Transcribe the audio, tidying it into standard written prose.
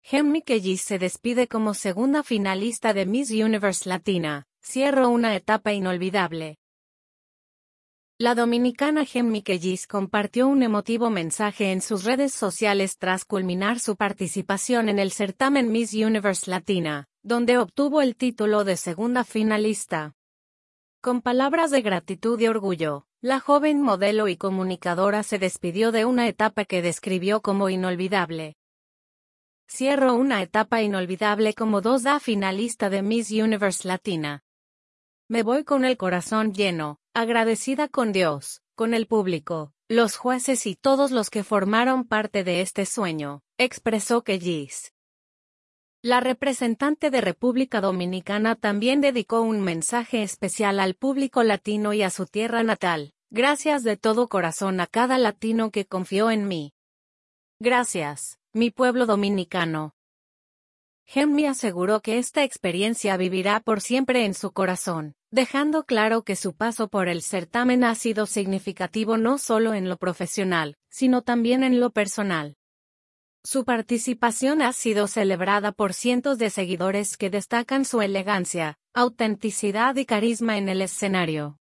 Gemmy Kellis se despide como segunda finalista de Miss Universe Latina. Cierro una etapa inolvidable. La dominicana Gemmy Kellis compartió un emotivo mensaje en sus redes sociales tras culminar su participación en el certamen Miss Universe Latina, donde obtuvo el título de segunda finalista. Con palabras de gratitud y orgullo, la joven modelo y comunicadora se despidió de una etapa que describió como inolvidable. Cierro una etapa inolvidable como finalista de Miss Universe Latina. Me voy con el corazón lleno, agradecida con Dios, con el público, los jueces y todos los que formaron parte de este sueño, expresó Kellis. La representante de República Dominicana también dedicó un mensaje especial al público latino y a su tierra natal. Gracias de todo corazón a cada latino que confió en mí. Gracias, mi pueblo dominicano. Gemmy aseguró que esta experiencia vivirá por siempre en su corazón, dejando claro que su paso por el certamen ha sido significativo no solo en lo profesional, sino también en lo personal. Su participación ha sido celebrada por cientos de seguidores que destacan su elegancia, autenticidad y carisma en el escenario.